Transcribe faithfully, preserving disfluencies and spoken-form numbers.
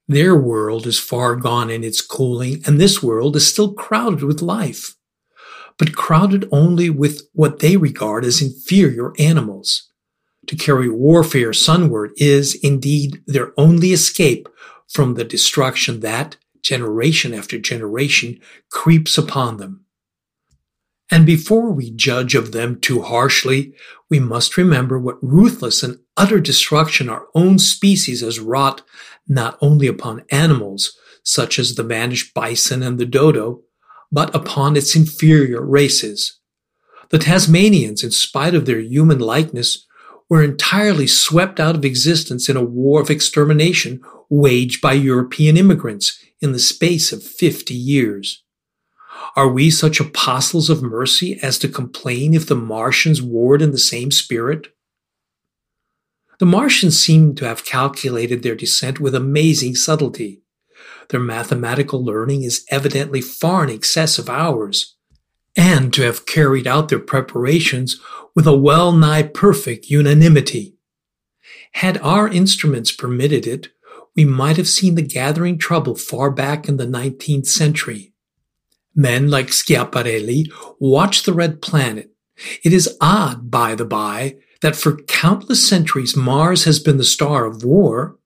Their world is far gone in its cooling, and this world is still crowded with life, but crowded only with what they regard as inferior animals. To carry warfare sunward is, indeed, their only escape from the destruction that, generation after generation, creeps upon them. And before we judge of them too harshly, we must remember what ruthless and utter destruction our own species has wrought not only upon animals, such as the vanished bison and the dodo, but upon its inferior races. The Tasmanians, in spite of their human likeness, were entirely swept out of existence in a war of extermination waged by European immigrants in the space of fifty years. Are we such apostles of mercy as to complain if the Martians warred in the same spirit? The Martians seem to have calculated their descent with amazing subtlety. Their mathematical learning is evidently far in excess of ours, and to have carried out their preparations with a well-nigh perfect unanimity. Had our instruments permitted it, we might have seen the gathering trouble far back in the nineteenth century. Men like Schiaparelli watched the red planet. It is odd, by the by, that for countless centuries Mars has been the star of war,